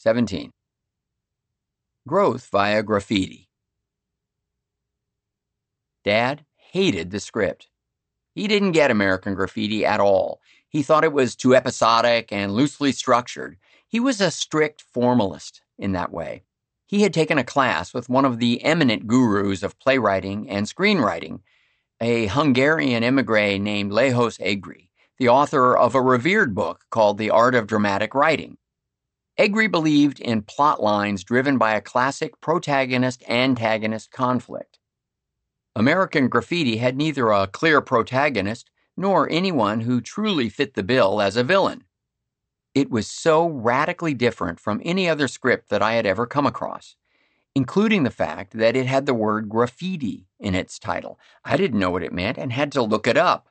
17. Growth via graffiti. Dad hated the script. He didn't get American Graffiti at all. He thought it was too episodic and loosely structured. He was a strict formalist in that way. He had taken a class with one of the eminent gurus of playwriting and screenwriting, a Hungarian émigré named Lajos Egri, the author of a revered book called The Art of Dramatic Writing. Egri believed in plot lines driven by a classic protagonist-antagonist conflict. American Graffiti had neither a clear protagonist nor anyone who truly fit the bill as a villain. It was so radically different from any other script that I had ever come across, including the fact that it had the word graffiti in its title. I didn't know what it meant and had to look it up.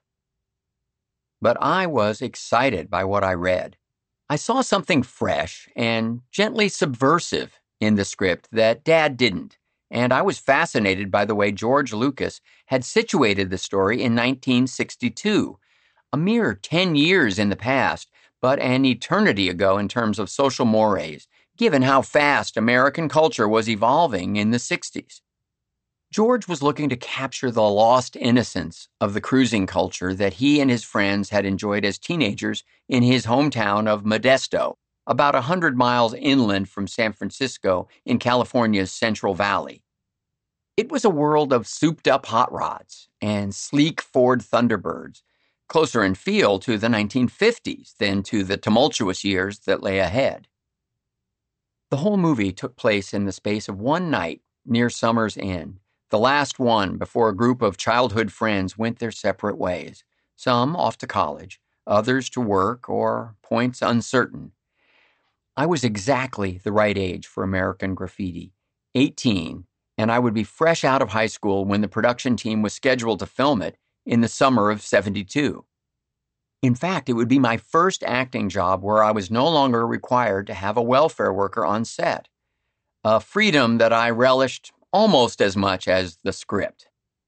But I was excited by what I read. I saw something fresh and gently subversive in the script that Dad didn't, and I was fascinated by the way George Lucas had situated the story in 1962, a mere 10 years in the past, but an eternity ago in terms of social mores, given how fast American culture was evolving in the 60s. George was looking to capture the lost innocence of the cruising culture that he and his friends had enjoyed as teenagers in his hometown of Modesto, about 100 miles inland from San Francisco in California's Central Valley. It was a world of souped-up hot rods and sleek Ford Thunderbirds, closer in feel to the 1950s than to the tumultuous years that lay ahead. The whole movie took place in the space of one night near Summer's Inn, the last one before a group of childhood friends went their separate ways, some off to college, others to work or points uncertain. I was exactly the right age for American Graffiti, 18, and I would be fresh out of high school when the production team was scheduled to film it in the summer of 72. In fact, it would be my first acting job where I was no longer required to have a welfare worker on set, a freedom that I relished almost as much as the script.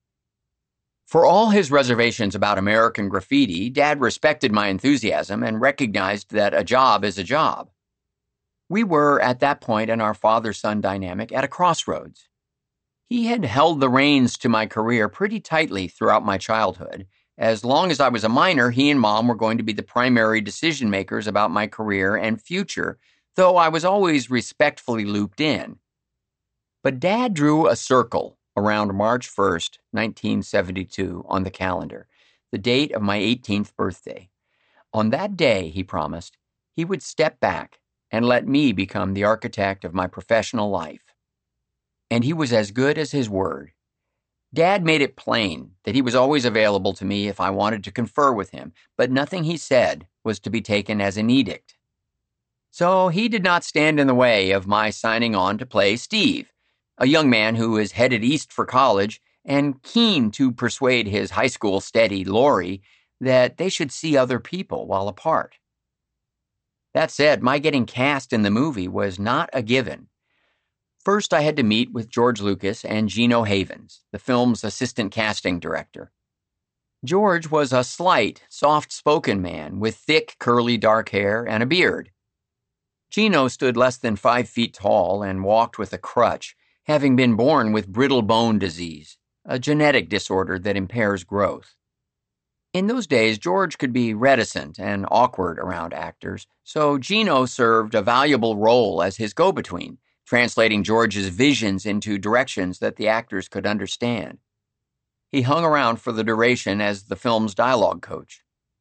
For all his reservations about American Graffiti, Dad respected my enthusiasm and recognized that a job is a job. We were, at that point in our father-son dynamic, at a crossroads. He had held the reins to my career pretty tightly throughout my childhood. As long as I was a minor, he and Mom were going to be the primary decision makers about my career and future, though I was always respectfully looped in. But Dad drew a circle around March 1st, 1972 on the calendar, the date of my 18th birthday. On that day, he promised, he would step back and let me become the architect of my professional life. And he was as good as his word. Dad made it plain that he was always available to me if I wanted to confer with him, but nothing he said was to be taken as an edict. So he did not stand in the way of my signing on to play Steve, a young man who is headed east for college and keen to persuade his high school steady, Lori, that they should see other people while apart. That said, my getting cast in the movie was not a given. First, I had to meet with George Lucas and Gino Havens, the film's assistant casting director. George was a slight, soft-spoken man with thick, curly dark hair and a beard. Gino stood less than 5 feet tall and walked with a crutch, having been born with brittle bone disease, a genetic disorder that impairs growth. In those days, George could be reticent and awkward around actors, so Gino served a valuable role as his go-between, translating George's visions into directions that the actors could understand. He hung around for the duration as the film's dialogue coach.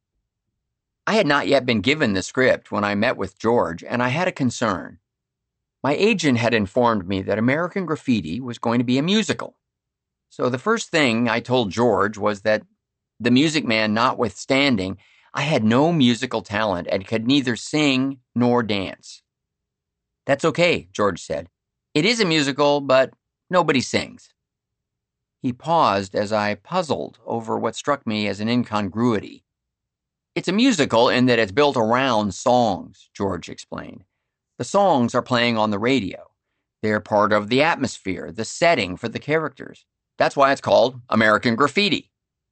I had not yet been given the script when I met with George, and I had a concern. My agent had informed me that American Graffiti was going to be a musical. So the first thing I told George was that, the Music Man notwithstanding, I had no musical talent and could neither sing nor dance. That's okay, George said. It is a musical, but nobody sings. He paused as I puzzled over what struck me as an incongruity. It's a musical in that it's built around songs, George explained. The songs are playing on the radio. They're part of the atmosphere, the setting for the characters. That's why it's called American Graffiti.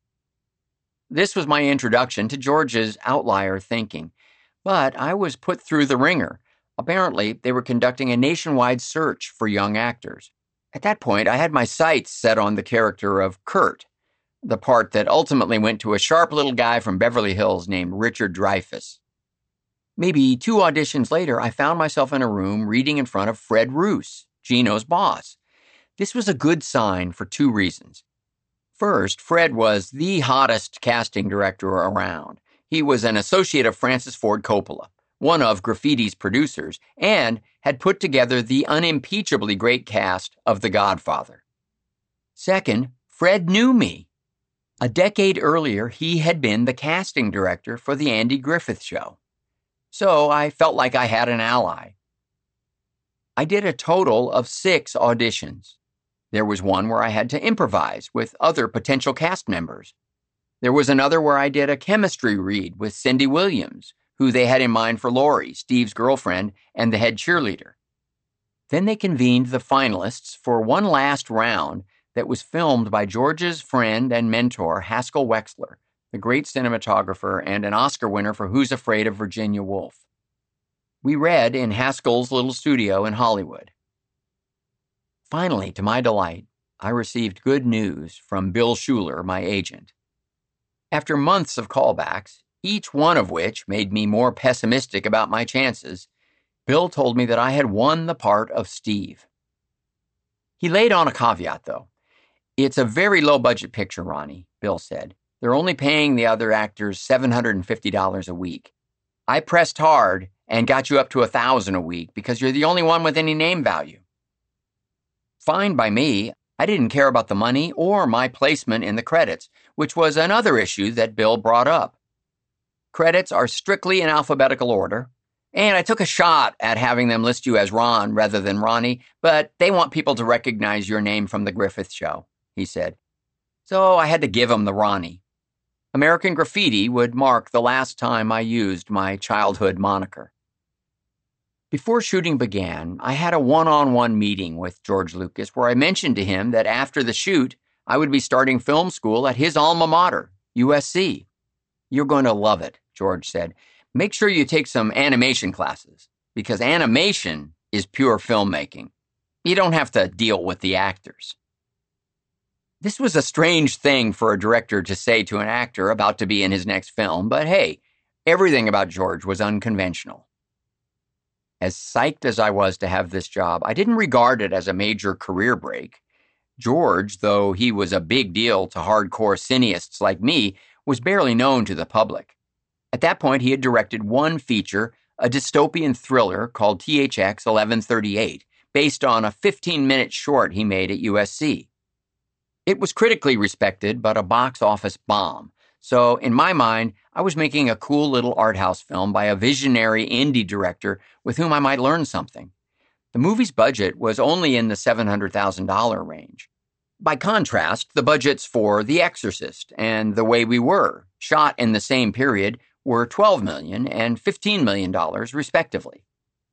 This was my introduction to George's outlier thinking, but I was put through the ringer. Apparently, they were conducting a nationwide search for young actors. At that point, I had my sights set on the character of Kurt, the part that ultimately went to a sharp little guy from Beverly Hills named Richard Dreyfuss. Maybe 2 auditions later, I found myself in a room reading in front of Fred Roos, Gino's boss. This was a good sign for 2 reasons. First, Fred was the hottest casting director around. He was an associate of Francis Ford Coppola, one of Graffiti's producers, and had put together the unimpeachably great cast of The Godfather. Second, Fred knew me. A decade earlier, he had been the casting director for The Andy Griffith Show. So I felt like I had an ally. I did a total of 6 auditions. There was one where I had to improvise with other potential cast members. There was another where I did a chemistry read with Cindy Williams, who they had in mind for Laurie, Steve's girlfriend, and the head cheerleader. Then they convened the finalists for one last round that was filmed by George's friend and mentor, Haskell Wexler, the great cinematographer and an Oscar winner for Who's Afraid of Virginia Woolf. We read in Haskell's little studio in Hollywood. Finally, to my delight, I received good news from Bill Schuler, my agent. After months of callbacks, each one of which made me more pessimistic about my chances, Bill told me that I had won the part of Steve. He laid on a caveat, though. "It's a very low-budget picture, Ronnie," Bill said. "They're only paying the other actors $750 a week. I pressed hard and got you up to $1,000 a week because you're the only one with any name value." Fine by me. I didn't care about the money or my placement in the credits, which was another issue that Bill brought up. Credits are strictly in alphabetical order, and I took a shot at having them list you as Ron rather than Ronnie, but they want people to recognize your name from the Griffith Show, he said. So I had to give him the Ronnie. American Graffiti would mark the last time I used my childhood moniker. Before shooting began, I had a one-on-one meeting with George Lucas where I mentioned to him that after the shoot, I would be starting film school at his alma mater, USC. "You're going to love it," George said. "Make sure you take some animation classes, because animation is pure filmmaking. You don't have to deal with the actors." This was a strange thing for a director to say to an actor about to be in his next film, but hey, everything about George was unconventional. As psyched as I was to have this job, I didn't regard it as a major career break. George, though he was a big deal to hardcore cineasts like me, was barely known to the public. At that point, he had directed one feature, a dystopian thriller called THX 1138, based on a 15-minute short he made at USC. It was critically respected, but a box office bomb. So, in my mind, I was making a cool little art house film by a visionary indie director with whom I might learn something. The movie's budget was only in the $700,000 range. By contrast, the budgets for The Exorcist and The Way We Were, shot in the same period, were $12 million and $15 million, respectively.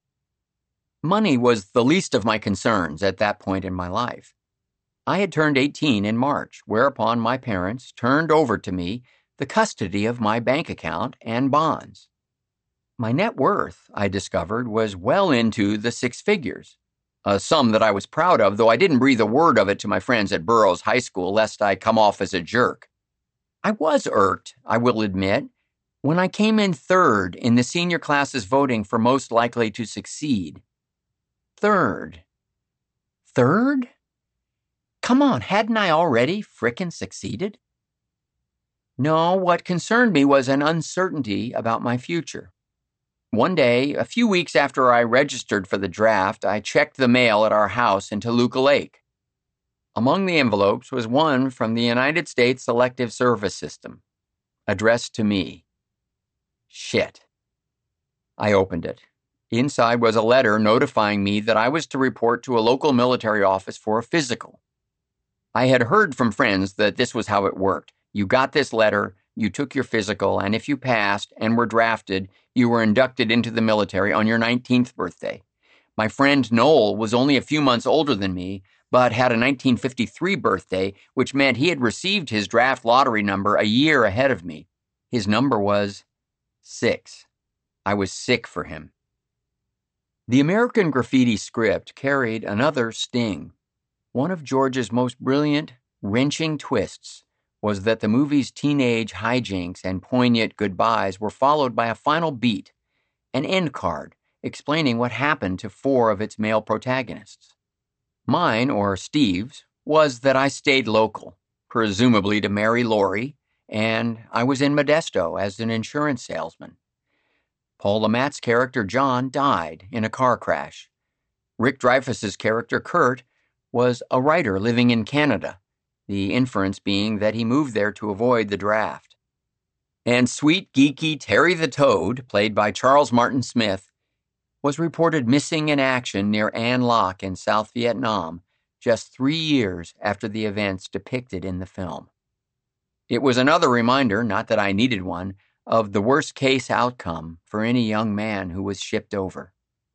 Money was the least of my concerns at that point in my life. I had turned 18 in March, whereupon my parents turned over to me the custody of my bank account and bonds. My net worth, I discovered, was well into the 6 figures, a sum that I was proud of, though I didn't breathe a word of it to my friends at Burroughs High School lest I come off as a jerk. I was irked, I will admit, when I came in 3rd in the senior class's voting for most likely to succeed. 3rd? 3rd? Come on, hadn't I already frickin' succeeded? No, what concerned me was an uncertainty about my future. One day, a few weeks after I registered for the draft, I checked the mail at our house in Toluca Lake. Among the envelopes was one from the United States Selective Service System, addressed to me. Shit. I opened it. Inside was a letter notifying me that I was to report to a local military office for a physical. I had heard from friends that this was how it worked. You got this letter, you took your physical, and if you passed and were drafted, you were inducted into the military on your 19th birthday. My friend Noel was only a few months older than me, but had a 1953 birthday, which meant he had received his draft lottery number a year ahead of me. His number was 6. I was sick for him. The American Graffiti script carried another sting. One of George's most brilliant, wrenching twists was that the movie's teenage hijinks and poignant goodbyes were followed by a final beat, an end card, explaining what happened to 4 of its male protagonists. Mine, or Steve's, was that I stayed local, presumably to marry Lori, and I was in Modesto as an insurance salesman. Paul Le Mat's character John died in a car crash. Rick Dreyfuss's character Kurt was a writer living in Canada, the inference being that he moved there to avoid the draft. And sweet, geeky Terry the Toad, played by Charles Martin Smith, was reported missing in action near An Loc in South Vietnam just 3 years after the events depicted in the film. It was another reminder, not that I needed one, of the worst-case outcome for any young man who was shipped over.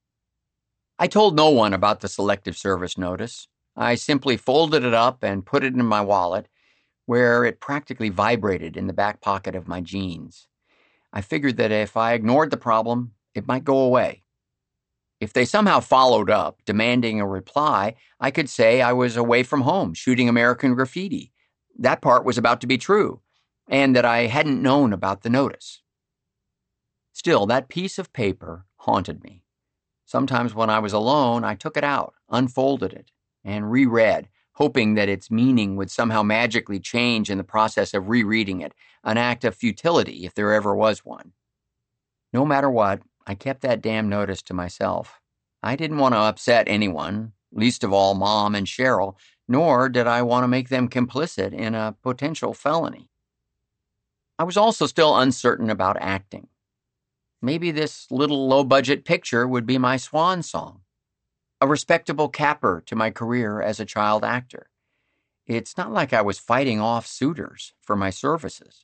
I told no one about the Selective Service notice. I simply folded it up and put it in my wallet, where it practically vibrated in the back pocket of my jeans. I figured that if I ignored the problem, it might go away. If they somehow followed up, demanding a reply, I could say I was away from home shooting American Graffiti. That part was about to be true, and that I hadn't known about the notice. Still, that piece of paper haunted me. Sometimes when I was alone, I took it out, unfolded it, and reread, hoping that its meaning would somehow magically change in the process of rereading it, an act of futility if there ever was one. No matter what, I kept that damn notice to myself. I didn't want to upset anyone, least of all Mom and Cheryl, nor did I want to make them complicit in a potential felony. I was also still uncertain about acting. Maybe this little low-budget picture would be my swan song, a respectable capper to my career as a child actor. It's not like I was fighting off suitors for my services.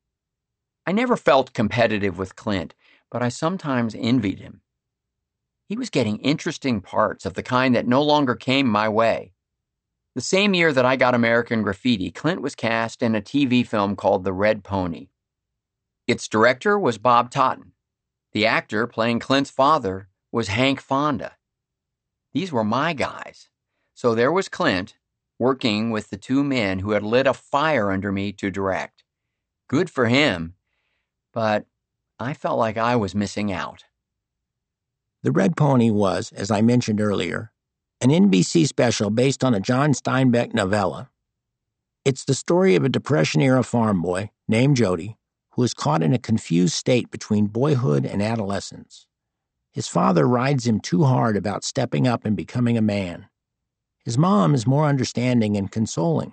I never felt competitive with Clint, but I sometimes envied him. He was getting interesting parts of the kind that no longer came my way. The same year that I got American Graffiti, Clint was cast in a TV film called The Red Pony. Its director was Bob Totten. The actor playing Clint's father was Hank Fonda. These were my guys. So there was Clint, working with the 2 men who had lit a fire under me to direct. Good for him, but I felt like I was missing out. The Red Pony was, as I mentioned earlier, an NBC special based on a John Steinbeck novella. It's the story of a Depression-era farm boy named Jody who is caught in a confused state between boyhood and adolescence. His father rides him too hard about stepping up and becoming a man. His mom is more understanding and consoling.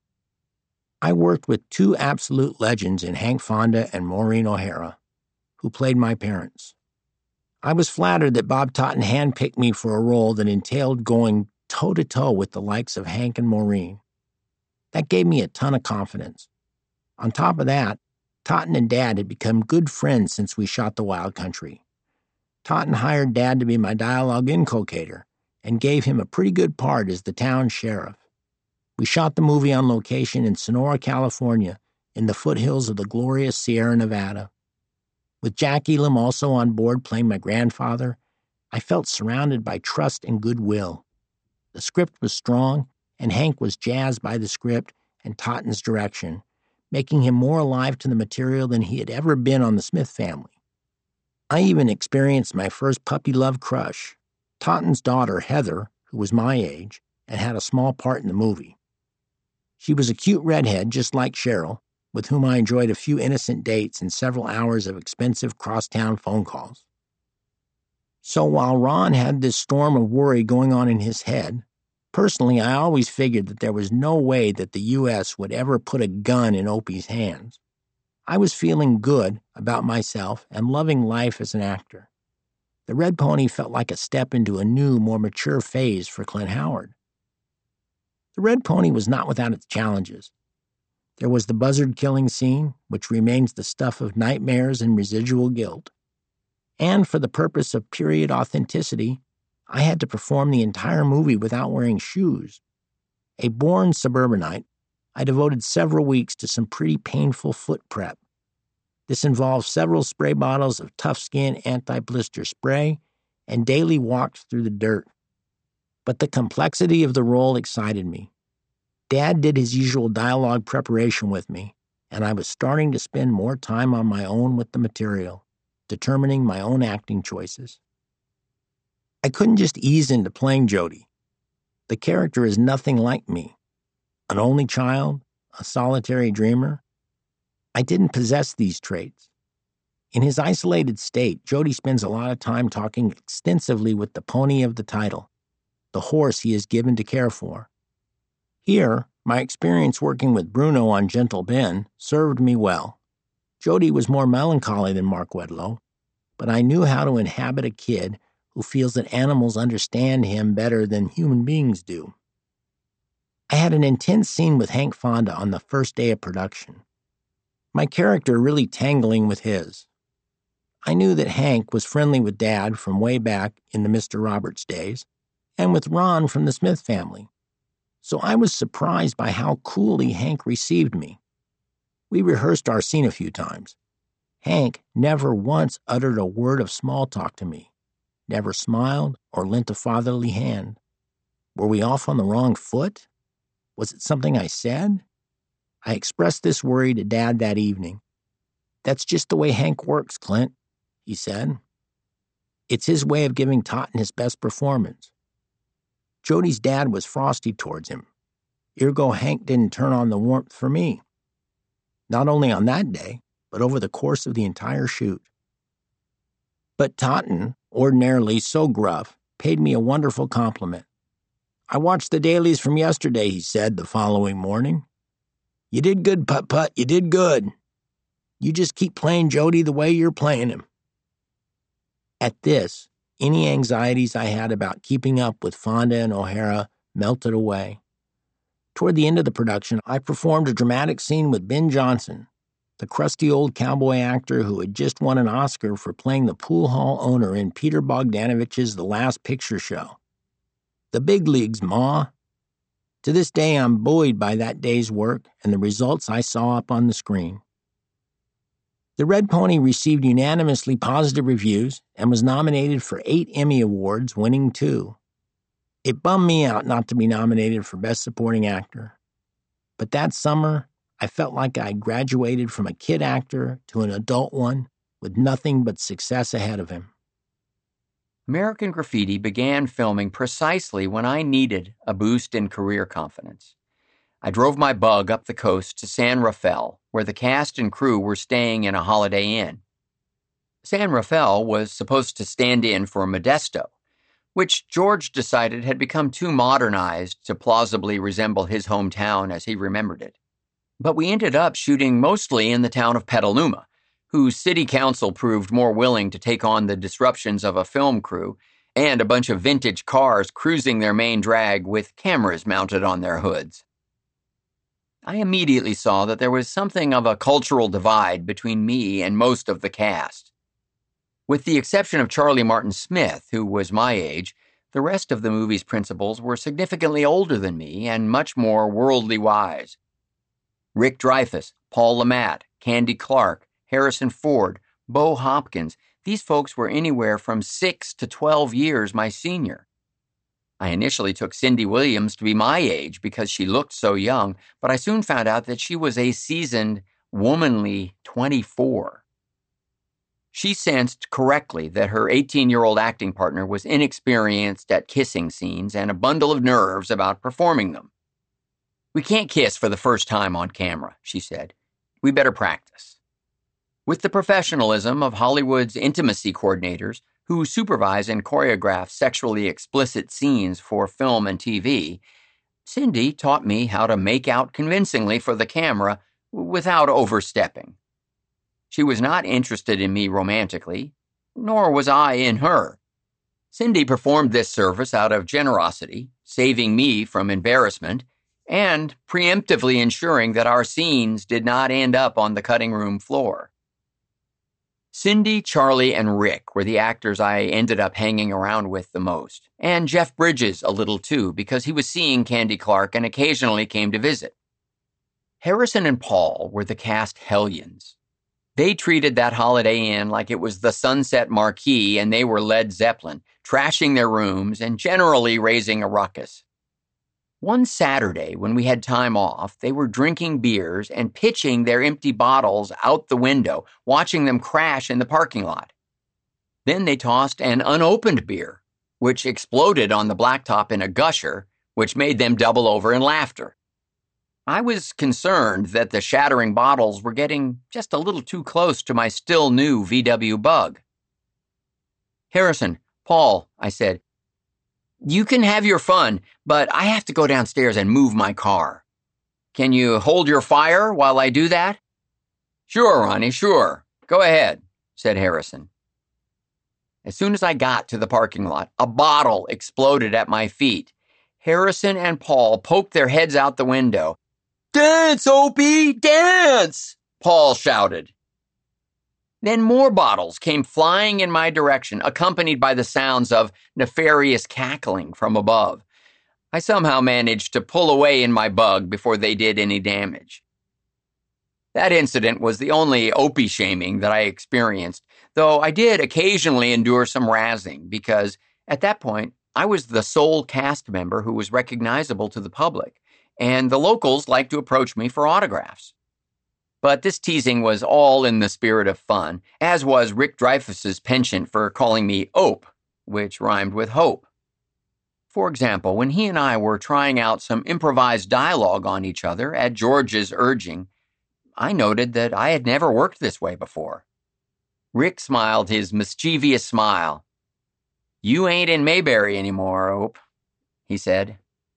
I worked with 2 absolute legends in Hank Fonda and Maureen O'Hara, who played my parents. I was flattered that Bob Totten handpicked me for a role that entailed going toe-to-toe with the likes of Hank and Maureen. That gave me a ton of confidence. On top of that, Totten and Dad had become good friends since we shot The Wild Country. Totten hired Dad to be my dialogue inculcator and gave him a pretty good part as the town sheriff. We shot the movie on location in Sonora, California, in the foothills of the glorious Sierra Nevada. With Jack Elam also on board playing my grandfather, I felt surrounded by trust and goodwill. The script was strong, and Hank was jazzed by the script and Totten's direction, making him more alive to the material than he had ever been on the Smith family. I even experienced my first puppy love crush, Totten's daughter, Heather, who was my age, and had a small part in the movie. She was a cute redhead just like Cheryl, with whom I enjoyed a few innocent dates and several hours of expensive crosstown phone calls. So while Ron had this storm of worry going on in his head, personally I always figured that there was no way that the U.S. would ever put a gun in Opie's hands. I was feeling good about myself and loving life as an actor. The Red Pony felt like a step into a new, more mature phase for Clint Howard. The Red Pony was not without its challenges. There was the buzzard killing scene, which remains the stuff of nightmares and residual guilt. And for the purpose of period authenticity, I had to perform the entire movie without wearing shoes. A born suburbanite, I devoted several weeks to some pretty painful foot prep. This involved several spray bottles of Tough Skin anti-blister spray and daily walked through the dirt. But the complexity of the role excited me. Dad did his usual dialogue preparation with me, and I was starting to spend more time on my own with the material, determining my own acting choices. I couldn't just ease into playing Jody. The character is nothing like me. An only child, a solitary dreamer. I didn't possess these traits. In his isolated state, Jody spends a lot of time talking extensively with the pony of the title, the horse he is given to care for. Here, my experience working with Bruno on Gentle Ben served me well. Jody was more melancholy than Mark Wedlow, but I knew how to inhabit a kid who feels that animals understand him better than human beings do. I had an intense scene with Hank Fonda on the first day of production. My character really tangling with his. I knew that Hank was friendly with Dad from way back in the Mr. Roberts days, and with Ron from the Smith family. So I was surprised by how coolly Hank received me. We rehearsed our scene a few times. Hank never once uttered a word of small talk to me, never smiled or lent a fatherly hand. Were we off on the wrong foot? Was it something I said? I expressed this worry to Dad that evening. "That's just the way Hank works, Clint," he said. "It's his way of giving Totten his best performance." Jody's dad was frosty towards him. Ergo, Hank didn't turn on the warmth for me. Not only on that day, but over the course of the entire shoot. But Totten, ordinarily so gruff, paid me a wonderful compliment. "I watched the dailies from yesterday," he said the following morning. "You did good, Putt-Putt, you did good. You just keep playing Jody the way you're playing him." At this, any anxieties I had about keeping up with Fonda and O'Hara melted away. Toward the end of the production, I performed a dramatic scene with Ben Johnson, the crusty old cowboy actor who had just won an Oscar for playing the pool hall owner in Peter Bogdanovich's The Last Picture Show. The big leagues, Ma. To this day, I'm buoyed by that day's work and the results I saw up on the screen. The Red Pony received unanimously positive reviews and was nominated for 8 Emmy Awards, winning 2. It bummed me out not to be nominated for Best Supporting Actor. But that summer, I felt like I graduated from a kid actor to an adult one with nothing but success ahead of him. American Graffiti began filming precisely when I needed a boost in career confidence. I drove my bug up the coast to San Rafael, where the cast and crew were staying in a Holiday Inn. San Rafael was supposed to stand in for Modesto, which George decided had become too modernized to plausibly resemble his hometown as he remembered it. But we ended up shooting mostly in the town of Petaluma, whose city council proved more willing to take on the disruptions of a film crew and a bunch of vintage cars cruising their main drag with cameras mounted on their hoods. I immediately saw that there was something of a cultural divide between me and most of the cast. With the exception of Charlie Martin Smith, who was my age, the rest of the movie's principals were significantly older than me and much more worldly wise. Rick Dreyfuss, Paul Le Mat, Candy Clark, Harrison Ford, Bo Hopkins, these folks were anywhere from 6 to 12 years my senior. I initially took Cindy Williams to be my age because she looked so young, but I soon found out that she was a seasoned, womanly 24. She sensed correctly that her 18-year-old acting partner was inexperienced at kissing scenes and a bundle of nerves about performing them. "We can't kiss for the first time on camera," she said. "We better practice." With the professionalism of Hollywood's intimacy coordinators, who supervise and choreograph sexually explicit scenes for film and TV, Cindy taught me how to make out convincingly for the camera without overstepping. She was not interested in me romantically, nor was I in her. Cindy performed this service out of generosity, saving me from embarrassment, and preemptively ensuring that our scenes did not end up on the cutting room floor. Cindy, Charlie, and Rick were the actors I ended up hanging around with the most, and Jeff Bridges a little too, because he was seeing Candy Clark and occasionally came to visit. Harrison and Paul were the cast hellions. They treated that Holiday Inn like it was the Sunset Marquee and they were Led Zeppelin, trashing their rooms and generally raising a ruckus. One Saturday, when we had time off, they were drinking beers and pitching their empty bottles out the window, watching them crash in the parking lot. Then they tossed an unopened beer, which exploded on the blacktop in a gusher, which made them double over in laughter. I was concerned that the shattering bottles were getting just a little too close to my still new VW Bug. "Harrison, Paul," I said, "you can have your fun, but I have to go downstairs and move my car. Can you hold your fire while I do that?" "Sure, Ronnie, sure. Go ahead," said Harrison. As soon as I got to the parking lot, a bottle exploded at my feet. Harrison and Paul poked their heads out the window. "Dance, Opie, dance!" Paul shouted. Then more bottles came flying in my direction, accompanied by the sounds of nefarious cackling from above. I somehow managed to pull away in my Bug before they did any damage. That incident was the only Opie shaming that I experienced, though I did occasionally endure some razzing because, at that point, I was the sole cast member who was recognizable to the public, and the locals liked to approach me for autographs. But this teasing was all in the spirit of fun, as was Rick Dreyfuss's penchant for calling me Ope, which rhymed with hope. For example, when he and I were trying out some improvised dialogue on each other at George's urging, I noted that I had never worked this way before. Rick smiled his mischievous smile. "You ain't in Mayberry anymore, Ope," he said.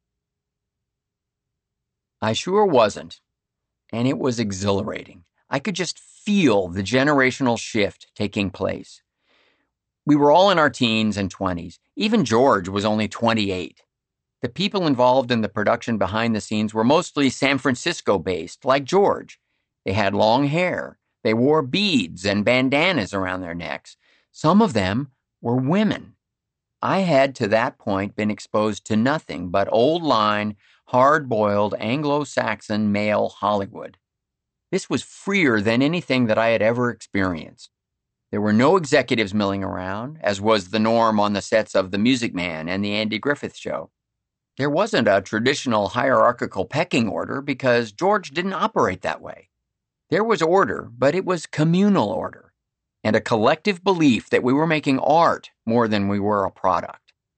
I sure wasn't, and it was exhilarating. I could just feel the generational shift taking place. We were all in our teens and 20s. Even George was only 28. The people involved in the production behind the scenes were mostly San Francisco-based, like George. They had long hair. They wore beads and bandanas around their necks. Some of them were women. I had to that point been exposed to nothing but old-line, hard-boiled Anglo-Saxon male Hollywood. This was freer than anything that I had ever experienced. There were no executives milling around, as was the norm on the sets of The Music Man and The Andy Griffith Show. There wasn't a traditional hierarchical pecking order because George didn't operate that way. There was order, but it was communal order, and a collective belief that we were making art more than we were a product.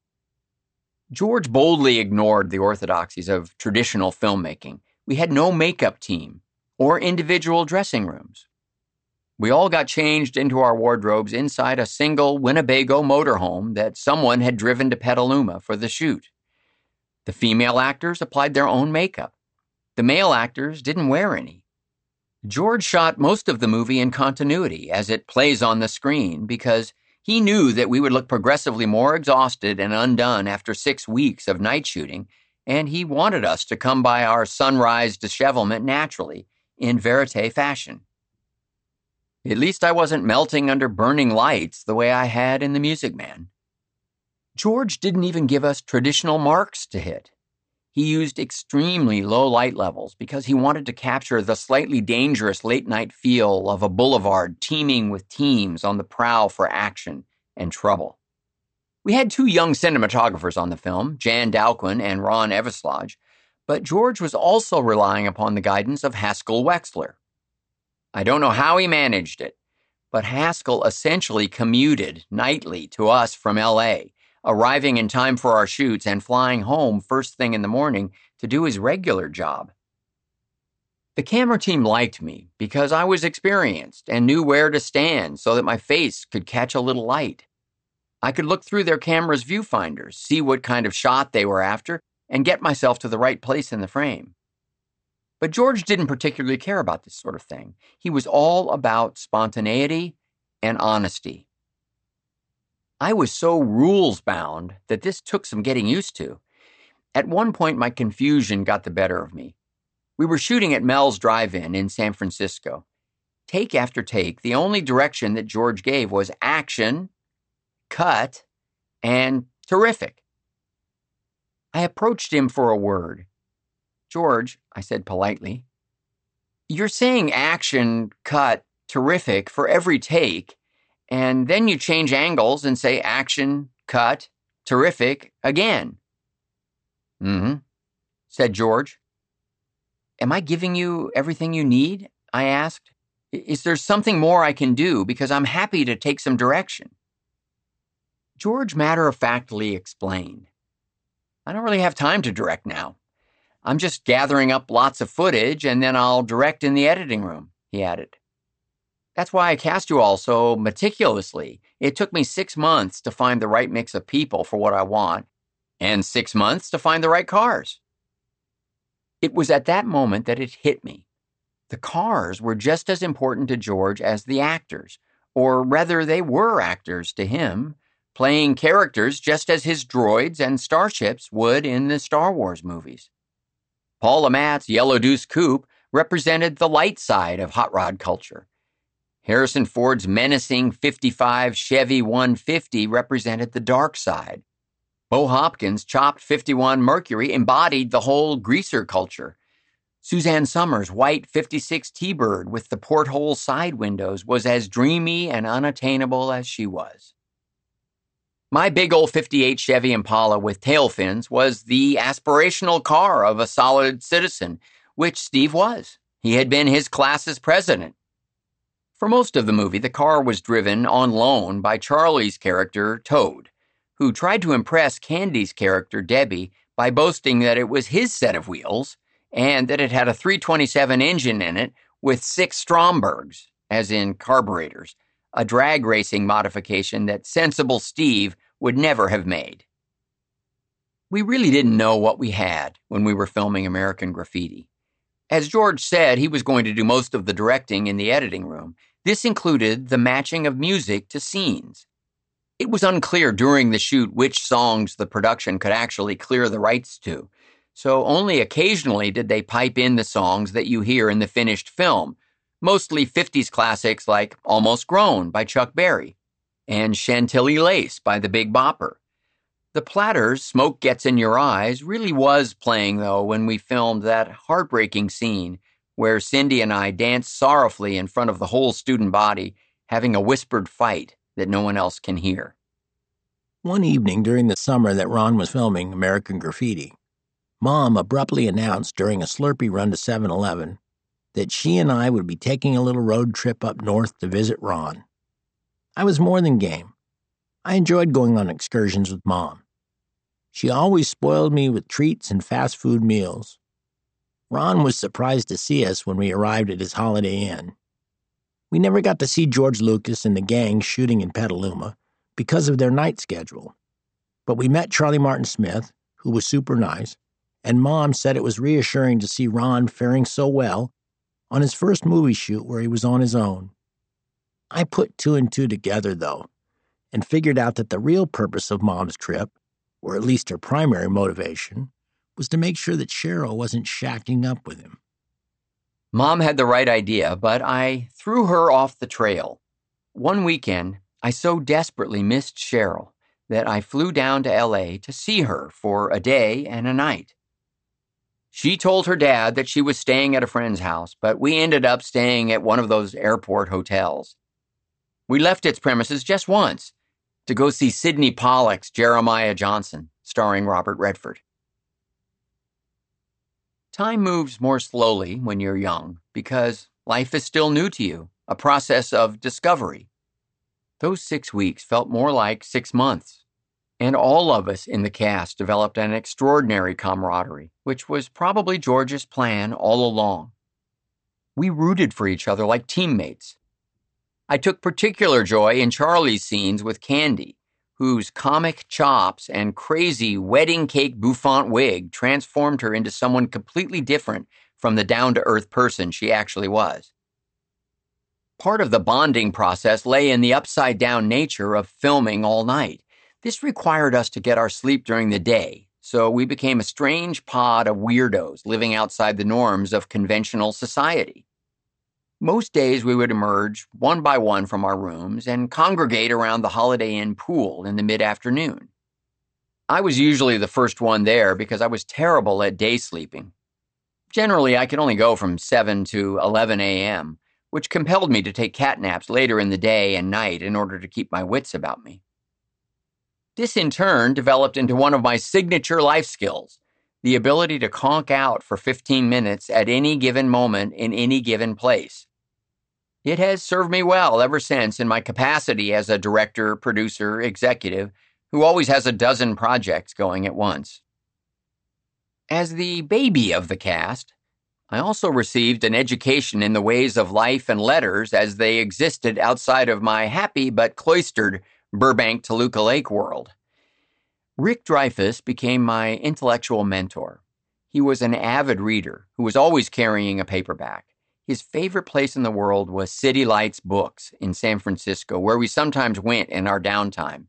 George boldly ignored the orthodoxies of traditional filmmaking. We had no makeup team or individual dressing rooms. We all got changed into our wardrobes inside a single Winnebago motorhome that someone had driven to Petaluma for the shoot. The female actors applied their own makeup. The male actors didn't wear any. George shot most of the movie in continuity as it plays on the screen because he knew that we would look progressively more exhausted and undone after 6 weeks of night shooting, and he wanted us to come by our sunrise dishevelment naturally, in verite fashion. At least I wasn't melting under burning lights the way I had in The Music Man. George didn't even give us traditional marks to hit. He used extremely low light levels because he wanted to capture the slightly dangerous late-night feel of a boulevard teeming with teams on the prowl for action and trouble. We had 2 young cinematographers on the film, Jan Dalquin and Ron Eveslage, but George was also relying upon the guidance of Haskell Wexler. I don't know how he managed it, but Haskell essentially commuted nightly to us from L.A., arriving in time for our shoots and flying home first thing in the morning to do his regular job. The camera team liked me because I was experienced and knew where to stand so that my face could catch a little light. I could look through their camera's viewfinders, see what kind of shot they were after, and get myself to the right place in the frame. But George didn't particularly care about this sort of thing. He was all about spontaneity and honesty. I was so rules-bound that this took some getting used to. At one point, my confusion got the better of me. We were shooting at Mel's Drive-In in San Francisco. Take after take, the only direction that George gave was action, cut, and terrific. I approached him for a word. "George," I said politely, "you're saying action, cut, terrific for every take, and then you change angles and say action, cut, terrific again. Mm-hmm, said George. Am I giving you everything you need? I asked. Is there something more I can do? Because I'm happy to take some direction. George matter-of-factly explained. I don't really have time to direct now. I'm just gathering up lots of footage and then I'll direct in the editing room, he added. That's why I cast you all so meticulously. It took me 6 months to find the right mix of people for what I want, and 6 months to find the right cars. It was at that moment that it hit me. The cars were just as important to George as the actors, or rather they were actors to him, playing characters just as his droids and starships would in the Star Wars movies. Paul Le Mat's Yellow Deuce Coupe represented the light side of hot rod culture. Harrison Ford's menacing 55 Chevy 150 represented the dark side. Bo Hopkins' chopped 51 Mercury embodied the whole greaser culture. Suzanne Summers' white 56 T-Bird with the porthole side windows was as dreamy and unattainable as she was. My big old 58 Chevy Impala with tail fins was the aspirational car of a solid citizen, which Steve was. He had been his class's president. For most of the movie, the car was driven on loan by Charlie's character, Toad, who tried to impress Candy's character, Debbie, by boasting that it was his set of wheels and that it had a 327 engine in it with 6 Strombergs, as in carburetors, a drag racing modification that sensible Steve would never have made. We really didn't know what we had when we were filming American Graffiti. As George said, he was going to do most of the directing in the editing room. This included the matching of music to scenes. It was unclear during the shoot which songs the production could actually clear the rights to, so only occasionally did they pipe in the songs that you hear in the finished film, mostly 50s classics like Almost Grown by Chuck Berry and Chantilly Lace by the Big Bopper. The Platters' Smoke Gets in Your Eyes really was playing, though, when we filmed that heartbreaking scene where Cindy and I danced sorrowfully in front of the whole student body, having a whispered fight that no one else can hear. One evening during the summer that Ron was filming American Graffiti, Mom abruptly announced during a Slurpee run to 7-Eleven that she and I would be taking a little road trip up north to visit Ron. I was more than game. I enjoyed going on excursions with Mom. She always spoiled me with treats and fast food meals. Ron was surprised to see us when we arrived at his Holiday Inn. We never got to see George Lucas and the gang shooting in Petaluma because of their night schedule. But we met Charlie Martin Smith, who was super nice, and Mom said it was reassuring to see Ron faring so well on his first movie shoot where he was on his own. I put 2 and 2 together, though, and figured out that the real purpose of Mom's trip, or at least her primary motivation, was to make sure that Cheryl wasn't shacking up with him. Mom had the right idea, but I threw her off the trail. One weekend, I so desperately missed Cheryl that I flew down to L.A. to see her for a day and a night. She told her dad that she was staying at a friend's house, but we ended up staying at one of those airport hotels. We left its premises just once to go see Sidney Pollack's Jeremiah Johnson, starring Robert Redford. Time moves more slowly when you're young because life is still new to you, a process of discovery. Those 6 weeks felt more like 6 months, and all of us in the cast developed an extraordinary camaraderie, which was probably George's plan all along. We rooted for each other like teammates. I took particular joy in Charlie's scenes with Candy, whose comic chops and crazy wedding cake bouffant wig transformed her into someone completely different from the down-to-earth person she actually was. Part of the bonding process lay in the upside-down nature of filming all night. This required us to get our sleep during the day, so we became a strange pod of weirdos living outside the norms of conventional society. Most days we would emerge one by one from our rooms and congregate around the Holiday Inn pool in the mid-afternoon. I was usually the first one there because I was terrible at day sleeping. Generally, I could only go from 7 to 11 a.m., which compelled me to take cat naps later in the day and night in order to keep my wits about me. This in turn developed into one of my signature life skills, the ability to conk out for 15 minutes at any given moment in any given place. It has served me well ever since in my capacity as a director, producer, executive who always has a dozen projects going at once. As the baby of the cast, I also received an education in the ways of life and letters as they existed outside of my happy but cloistered Burbank-Toluca Lake world. Rick Dreyfuss became my intellectual mentor. He was an avid reader who was always carrying a paperback. His favorite place in the world was City Lights Books in San Francisco, where we sometimes went in our downtime.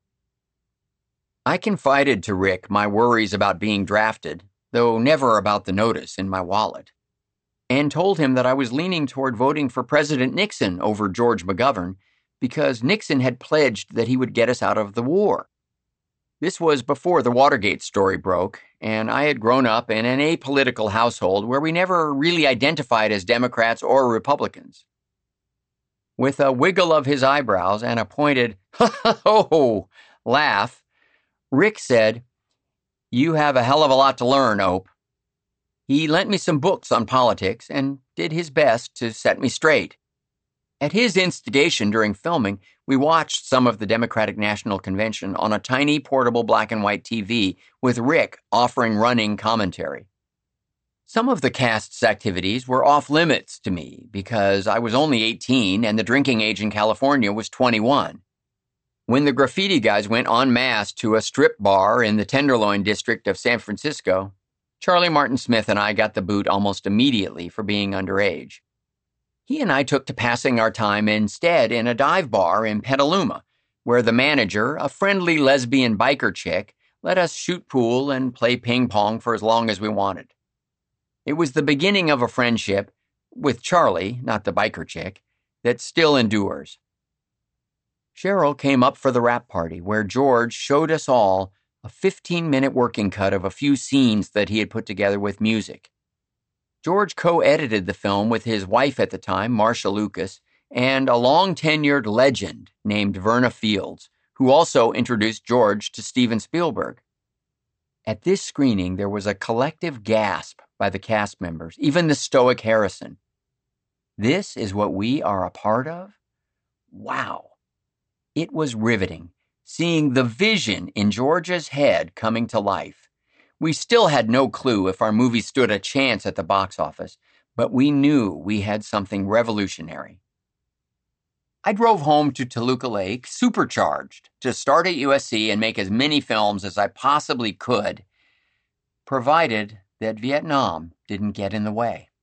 I confided to Rick my worries about being drafted, though never about the notice in my wallet, and told him that I was leaning toward voting for President Nixon over George McGovern because Nixon had pledged that he would get us out of the war. This was before the Watergate story broke, and I had grown up in an apolitical household where we never really identified as Democrats or Republicans. With a wiggle of his eyebrows and a pointed, ho-ho-ho laugh, Rick said, "You have a hell of a lot to learn, Ope." He lent me some books on politics and did his best to set me straight. At his instigation during filming, we watched some of the Democratic National Convention on a tiny portable black and white TV with Rick offering running commentary. Some of the cast's activities were off limits to me because I was only 18 and the drinking age in California was 21. When the graffiti guys went en masse to a strip bar in the Tenderloin district of San Francisco, Charlie Martin Smith and I got the boot almost immediately for being underage. He and I took to passing our time instead in a dive bar in Petaluma, where the manager, a friendly lesbian biker chick, let us shoot pool and play ping pong for as long as we wanted. It was the beginning of a friendship, with Charlie, not the biker chick, that still endures. Cheryl came up for the wrap party, where George showed us all a 15-minute working cut of a few scenes that he had put together with music. George co-edited the film with his wife at the time, Marcia Lucas, and a long-tenured legend named Verna Fields, who also introduced George to Steven Spielberg. At this screening, there was a collective gasp by the cast members, even the stoic Harrison. This is what we are a part of? Wow. It was riveting, seeing the vision in George's head coming to life. We still had no clue if our movie stood a chance at the box office, but we knew we had something revolutionary. I drove home to Toluca Lake supercharged to start at USC and make as many films as I possibly could, provided that Vietnam didn't get in the way.